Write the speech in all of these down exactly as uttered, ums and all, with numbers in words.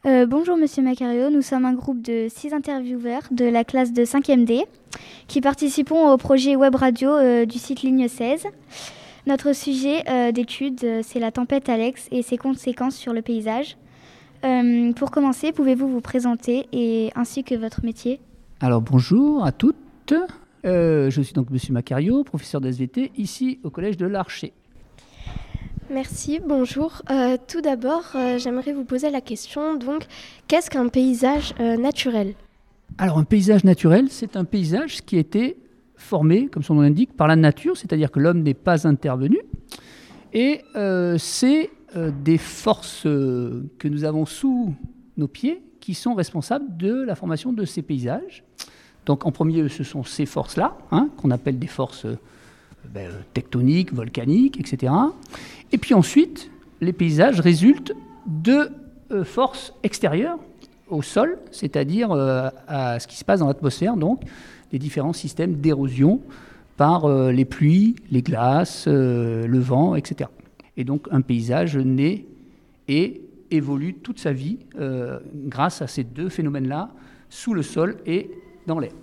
Euh, bonjour Monsieur Macario, nous sommes un groupe de six intervieweurs de la classe de cinquième D qui participons au projet web radio euh, du site Ligne seize. Notre sujet euh, d'étude, euh, c'est la tempête Alex et ses conséquences sur le paysage. Euh, pour commencer, pouvez-vous vous présenter et ainsi que votre métier ? Alors bonjour à toutes, euh, je suis donc Monsieur Macario, professeur de S V T ici au collège de l'Archer. Merci, bonjour. Euh, tout d'abord, euh, j'aimerais vous poser la question, donc, qu'est-ce qu'un paysage euh, naturel ? Alors un paysage naturel, c'est un paysage qui a été formé, comme son nom l'indique, par la nature, c'est-à-dire que l'homme n'est pas intervenu, et euh, c'est euh, des forces euh, que nous avons sous nos pieds qui sont responsables de la formation de ces paysages. Donc en premier lieu, ce sont ces forces-là, hein, qu'on appelle des forces euh, ben, tectoniques, volcaniques, et cetera. Et puis ensuite, les paysages résultent de euh, forces extérieures au sol, c'est-à-dire euh, à ce qui se passe dans l'atmosphère, donc les différents systèmes d'érosion par euh, les pluies, les glaces, euh, le vent, et cetera. Et donc un paysage naît et évolue toute sa vie euh, grâce à ces deux phénomènes-là, sous le sol et dans l'air.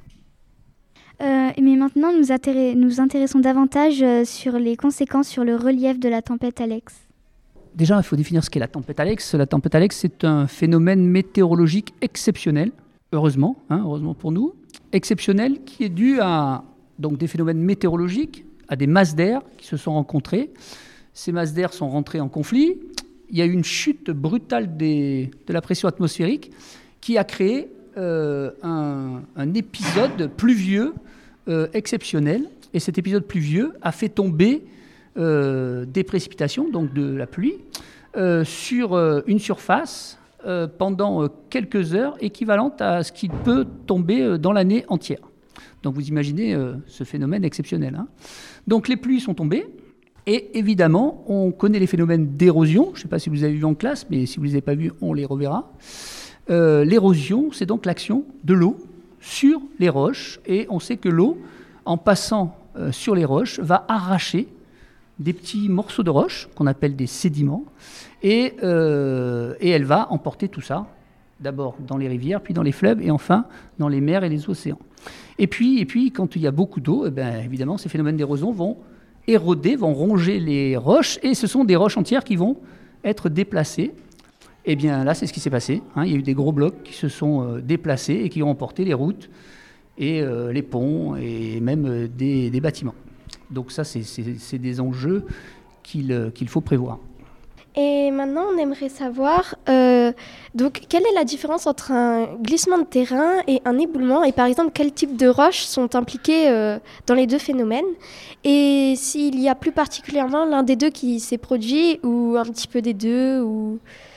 Euh, mais maintenant, nous, intéress- nous intéressons davantage euh, sur les conséquences sur le relief de la tempête Alex. Déjà, il faut définir ce qu'est la tempête Alex. La tempête Alex, c'est un phénomène météorologique exceptionnel, heureusement, hein, heureusement pour nous, exceptionnel qui est dû à donc, des phénomènes météorologiques, à des masses d'air qui se sont rencontrées. Ces masses d'air sont rentrées en conflit. Il y a eu une chute brutale des, de la pression atmosphérique qui a créé euh, un, un épisode pluvieux euh, exceptionnel. Et cet épisode pluvieux a fait tomber euh, des précipitations, donc de la pluie, euh, sur euh, une surface euh, pendant euh, quelques heures équivalente à ce qui peut tomber euh, dans l'année entière. Donc vous imaginez euh, ce phénomène exceptionnel. Hein. Donc les pluies sont tombées. Et évidemment, on connaît les phénomènes d'érosion. Je ne sais pas si vous avez vu en classe, mais si vous ne les avez pas vus, on les reverra. Euh, l'érosion, c'est donc l'action de l'eau sur les roches. Et on sait que l'eau, en passant euh, sur les roches, va arracher des petits morceaux de roches, qu'on appelle des sédiments. Et, euh, et elle va emporter tout ça, d'abord dans les rivières, puis dans les fleuves, et enfin dans les mers et les océans. Et puis, et puis quand il y a beaucoup d'eau, eh bien, évidemment, ces phénomènes d'érosion vont éroder, vont ronger les roches, et ce sont des roches entières qui vont être déplacées. Et bien là, c'est ce qui s'est passé. Hein. Il y a eu des gros blocs qui se sont euh, déplacés et qui ont emporté les routes et euh, les ponts et même euh, des, des bâtiments. Donc ça, c'est, c'est, c'est des enjeux qu'il, euh, qu'il faut prévoir. Et maintenant, on aimerait savoir, euh, donc, quelle est la différence entre un glissement de terrain et un éboulement ? Et par exemple, quels types de roches sont impliquées euh, dans les deux phénomènes ? Et s'il y a plus particulièrement l'un des deux qui s'est produit, ou un petit peu des deux ou...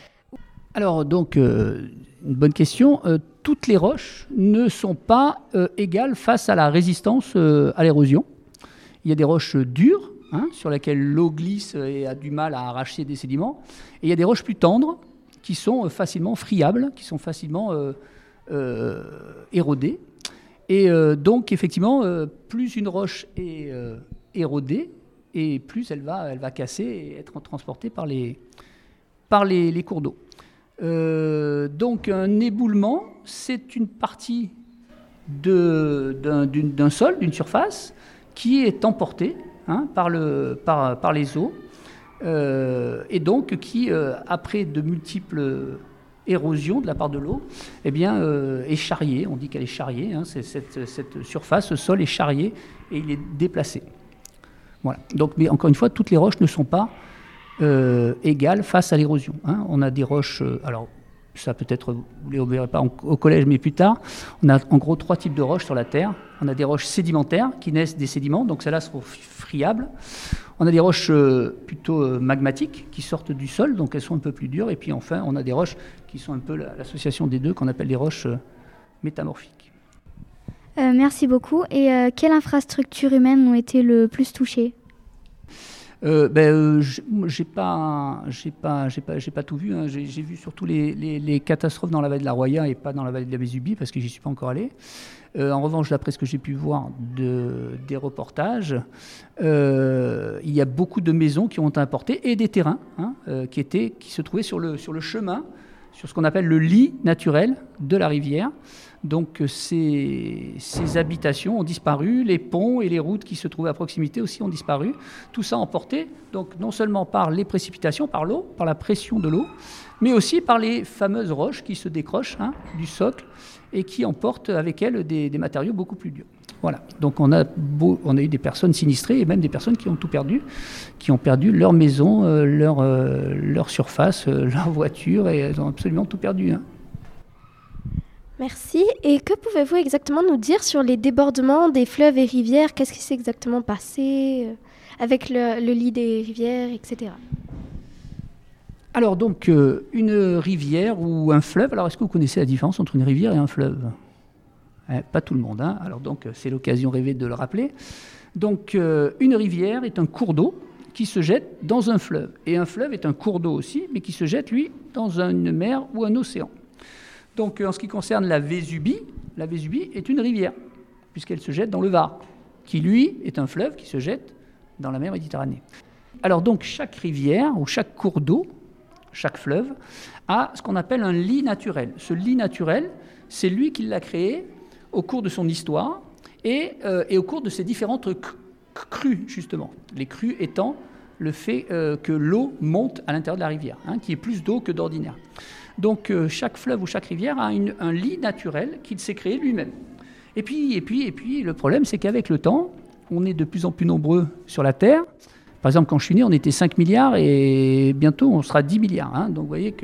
Alors, donc, euh, une bonne question. Euh, toutes les roches ne sont pas euh, égales face à la résistance euh, à l'érosion. Il y a des roches dures, Hein, sur laquelle l'eau glisse et a du mal à arracher des sédiments. Et il y a des roches plus tendres qui sont facilement friables, qui sont facilement euh, euh, érodées. Et euh, donc, effectivement, euh, plus une roche est euh, érodée, et plus elle va, elle va casser et être transportée par les, par les, les cours d'eau. Euh, donc, un éboulement, c'est une partie de, d'un, d'une, d'un sol, d'une surface, qui est emportée Hein, par, le, par, par les eaux, euh, et donc qui, euh, après de multiples érosions de la part de l'eau, eh bien, euh, est charriée. On dit qu'elle est charriée. Hein, c'est cette, cette surface, ce sol est charrié et il est déplacé. Voilà. Donc, mais encore une fois, toutes les roches ne sont pas euh, égales face à l'érosion. Hein. On a des roches. Euh, alors, ça peut-être, vous ne les verrez pas en, au collège, mais plus tard. On a en gros trois types de roches sur la Terre. On a des roches sédimentaires qui naissent des sédiments, donc celles-là sont friables. On a des roches euh, plutôt euh, magmatiques qui sortent du sol, donc elles sont un peu plus dures. Et puis enfin, on a des roches qui sont un peu la, l'association des deux, qu'on appelle des roches euh, métamorphiques. Euh, merci beaucoup. Et euh, quelles infrastructures humaines ont été le plus touchées ? Euh, ben, euh, j'ai pas, j'ai pas, j'ai pas, j'ai pas tout vu. Hein. J'ai, j'ai vu surtout les, les, les catastrophes dans la vallée de la Roya et pas dans la vallée de la Vésubie parce que j'y suis pas encore allé. Euh, en revanche, d'après ce que j'ai pu voir de, des reportages, euh, il y a beaucoup de maisons qui ont été importées et des terrains hein, euh, qui étaient, qui se trouvaient sur le sur le chemin sur ce qu'on appelle le lit naturel de la rivière. Donc ces, ces habitations ont disparu, les ponts et les routes qui se trouvaient à proximité aussi ont disparu. Tout ça emporté donc non seulement par les précipitations, par l'eau, par la pression de l'eau, mais aussi par les fameuses roches qui se décrochent hein, du socle et qui emportent avec elles des, des matériaux beaucoup plus durs. Voilà, donc on a, beau, on a eu des personnes sinistrées et même des personnes qui ont tout perdu, qui ont perdu leur maison, euh, leur, euh, leur surface, euh, leur voiture, et elles ont absolument tout perdu. Hein. Merci. Et que pouvez-vous exactement nous dire sur les débordements des fleuves et rivières? Qu'est-ce qui s'est exactement passé avec le, le lit des rivières, et cetera. Alors donc, euh, une rivière ou un fleuve, alors est-ce que vous connaissez la différence entre une rivière et un fleuve? eh, Pas tout le monde, hein. Alors donc c'est l'occasion rêvée de le rappeler. Donc euh, une rivière est un cours d'eau qui se jette dans un fleuve. Et un fleuve est un cours d'eau aussi, mais qui se jette, lui, dans une mer ou un océan. Donc, en ce qui concerne la Vésubie, la Vésubie est une rivière, puisqu'elle se jette dans le Var, qui, lui, est un fleuve qui se jette dans la mer Méditerranée. Alors, donc, chaque rivière ou chaque cours d'eau, chaque fleuve, a ce qu'on appelle un lit naturel. Ce lit naturel, c'est lui qui l'a créé au cours de son histoire et, euh, et au cours de ses différentes crues, justement. Les crues étant le fait euh, que l'eau monte à l'intérieur de la rivière, hein, qu'il y ait plus d'eau que d'ordinaire. Donc euh, chaque fleuve ou chaque rivière a une, un lit naturel qu'il s'est créé lui-même. Et puis, et, puis, et puis le problème, c'est qu'avec le temps, on est de plus en plus nombreux sur la Terre. Par exemple, quand je suis né, on était cinq milliards et bientôt on sera dix milliards. Hein. Donc vous voyez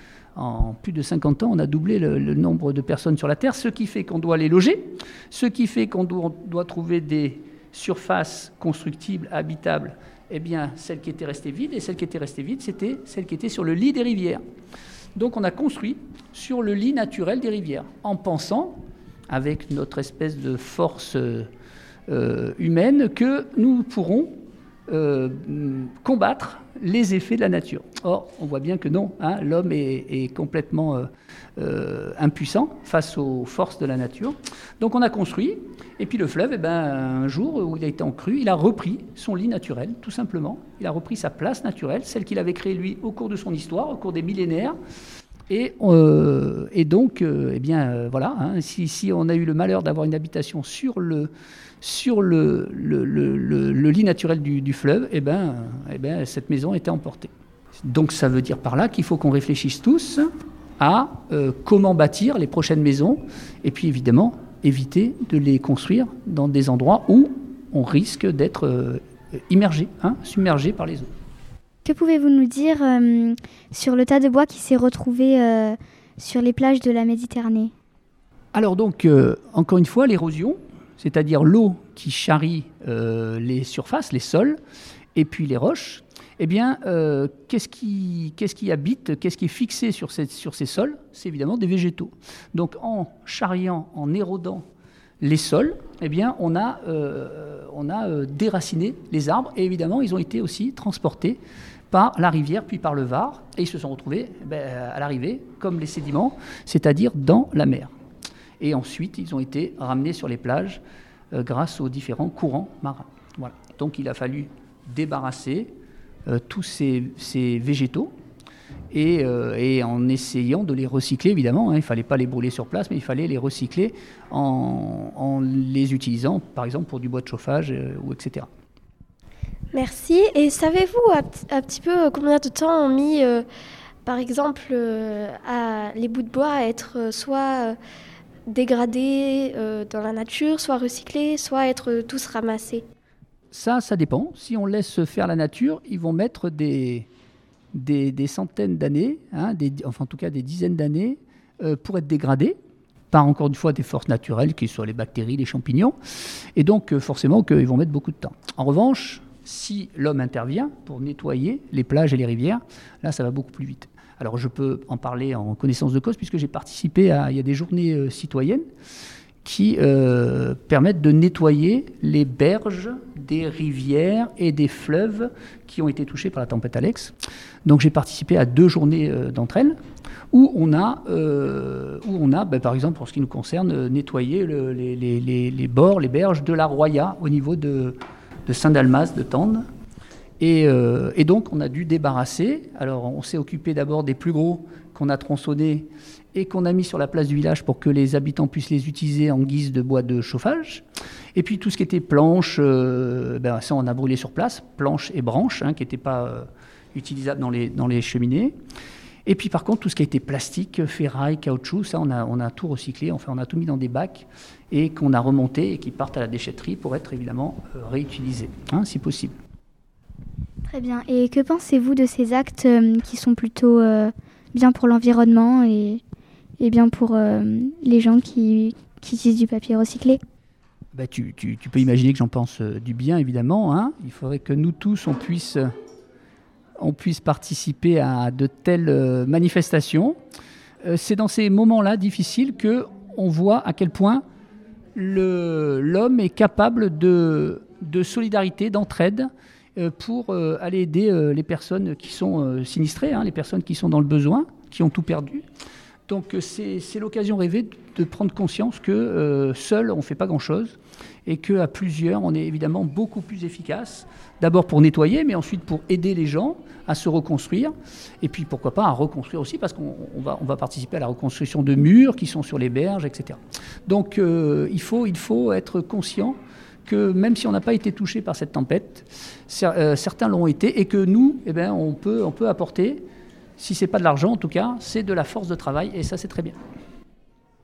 qu'en plus de cinquante ans, on a doublé le, le nombre de personnes sur la Terre, ce qui fait qu'on doit les loger, ce qui fait qu'on doit, on doit trouver des surfaces constructibles, habitables. Eh bien, celles qui étaient restées vides, et celles qui étaient restées vides, c'était celles qui étaient sur le lit des rivières. Donc on a construit sur le lit naturel des rivières, en pensant, avec notre espèce de force euh, humaine, que nous pourrons euh, combattre les effets de la nature. Or, on voit bien que non, hein, l'homme est, est complètement euh, euh, impuissant face aux forces de la nature. Donc on a construit, et puis le fleuve, eh ben, un jour où il a été en crue, il a repris son lit naturel, tout simplement. Il a repris sa place naturelle, celle qu'il avait créée lui au cours de son histoire, au cours des millénaires. Et, euh, et donc, euh, eh bien, euh, voilà, hein, si, si on a eu le malheur d'avoir une habitation sur le, sur le, le, le, le, le lit naturel du, du fleuve, eh ben, eh ben, cette maison était emportée. Donc ça veut dire par là qu'il faut qu'on réfléchisse tous à euh, comment bâtir les prochaines maisons, et puis évidemment éviter de les construire dans des endroits où on risque d'être euh, immergé, hein, submergé par les eaux. Que pouvez-vous nous dire euh, sur le tas de bois qui s'est retrouvé euh, sur les plages de la Méditerranée? Alors donc, euh, encore une fois, l'érosion, c'est-à-dire l'eau qui charrie euh, les surfaces, les sols, et puis les roches, eh bien, euh, qu'est-ce qui, qu'est-ce qui habite, qu'est-ce qui est fixé sur ces, sur ces sols? C'est évidemment des végétaux. Donc, en charriant, en érodant les sols, eh bien, on a, euh, on a euh, déraciné les arbres, et évidemment, ils ont été aussi transportés par la rivière, puis par le Var, et ils se sont retrouvés ben, à l'arrivée, comme les sédiments, c'est-à-dire dans la mer. Et ensuite, ils ont été ramenés sur les plages euh, grâce aux différents courants marins. Voilà. Donc, il a fallu débarrasser euh, tous ces, ces végétaux, et, euh, et en essayant de les recycler, évidemment, hein, il ne fallait pas les brûler sur place, mais il fallait les recycler en, en les utilisant, par exemple, pour du bois de chauffage, euh, ou et cetera. Merci. Et savez-vous un, un petit peu combien de temps ont mis, euh, par exemple, euh, à, les bouts de bois à être euh, soit euh, dégradés euh, dans la nature, soit recyclés, soit être euh, tous ramassés? Ça, ça dépend. Si on laisse faire la nature, ils vont mettre des, des, des centaines d'années, hein, des, enfin en tout cas des dizaines d'années, euh, pour être dégradés, par encore une fois des forces naturelles, qui sont les bactéries, les champignons. Et donc, euh, forcément, qu'ils vont mettre beaucoup de temps. En revanche, si l'homme intervient pour nettoyer les plages et les rivières, là, ça va beaucoup plus vite. Alors, je peux en parler en connaissance de cause, puisque j'ai participé à... Il y a des journées euh, citoyennes qui euh, permettent de nettoyer les berges des rivières et des fleuves qui ont été touchés par la tempête Alex. Donc, j'ai participé à deux journées euh, d'entre elles, où on a, euh, où on a ben, par exemple, pour ce qui nous concerne, euh, nettoyé le, les, les, les, les bords, les berges de la Roya, au niveau de... de Saint-Dalmas, de Tende. Et, euh, et donc, on a dû débarrasser. Alors, on s'est occupé d'abord des plus gros qu'on a tronçonnés et qu'on a mis sur la place du village pour que les habitants puissent les utiliser en guise de bois de chauffage. Et puis tout ce qui était planches, euh, ben ça on a brûlé sur place, planches et branches, hein, qui n'étaient pas euh, utilisables dans les, dans les cheminées. Et puis par contre tout ce qui a été plastique, ferraille, caoutchouc, ça on a, on a tout recyclé, enfin on a tout mis dans des bacs et qu'on a remonté et qui partent à la déchetterie pour être évidemment euh, réutilisés, hein, si possible. Très bien. Et que pensez-vous de ces actes euh, qui sont plutôt euh, bien pour l'environnement et, et bien pour euh, les gens qui, qui utilisent du papier recyclé ? Ben, tu, tu, tu peux imaginer que j'en pense euh, du bien, évidemment. Hein. Il faudrait que nous tous, on puisse, euh, on puisse participer à de telles euh, manifestations. Euh, c'est dans ces moments-là difficiles qu'on voit à quel point le, l'homme est capable de, de solidarité, d'entraide, euh, pour euh, aller aider euh, les personnes qui sont euh, sinistrées, hein, les personnes qui sont dans le besoin, qui ont tout perdu. Donc c'est, c'est l'occasion rêvée de prendre conscience que euh, seul on ne fait pas grand-chose et qu'à plusieurs on est évidemment beaucoup plus efficace, d'abord pour nettoyer mais ensuite pour aider les gens à se reconstruire et puis pourquoi pas à reconstruire aussi parce qu'on on va, on va participer à la reconstruction de murs qui sont sur les berges, et cetera. Donc euh, il faut, il faut être conscient que même si on n'a pas été touché par cette tempête, cer- euh, certains l'ont été et que nous, eh ben, on peut, on peut apporter. Si ce n'est pas de l'argent, en tout cas, c'est de la force de travail, et ça, c'est très bien.